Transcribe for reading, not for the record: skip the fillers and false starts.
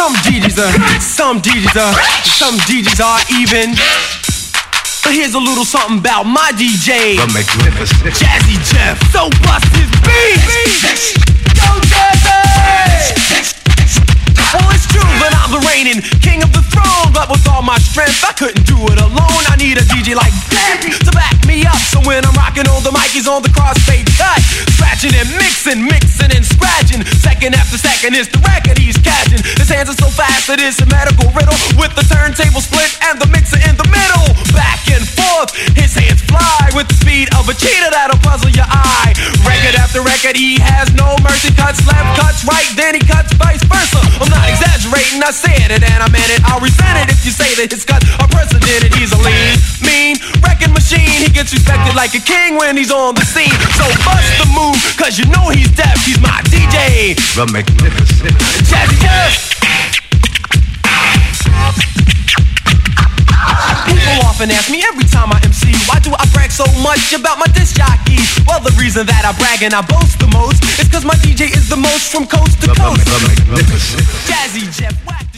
Some DJs are even. But here's a little something about my DJ, the magnificent Jazzy Jeff. So bust his beat. Go Jazzy! Well, it's true that I'm the reigning king of the throne, but with all my strength, I couldn't do it alone. I need a DJ like that to back me up. So when I'm rocking on the mic, he's on the crossfade cut, scratching and mixing and scratching. Second after second is the record he's catching. His hands are so fast, it is a medical riddle, with the turntable split and the mixer in the middle. Back and forth, his hands fly with the speed of a cheetah that'll puzzle your eye. Record after record, he has no mercy. Cuts left, cuts right, then he cuts vice versa. I'm not exaggerating, I said it and I meant it. I'll resent it if you say that his cuts are precedented. He's a lean, mean, wrecking machine. He gets respected like a king when he's on the scene. So bust the move, cause you know he's deaf. He's my DJ, the magnificent Jazzy Jeff. People often ask me every time I MC, why do I brag so much about my disc jockey? Well, the reason that I brag and I boast the most is cause my DJ is the most from coast to coast. The magnificent Jazzy Jeff.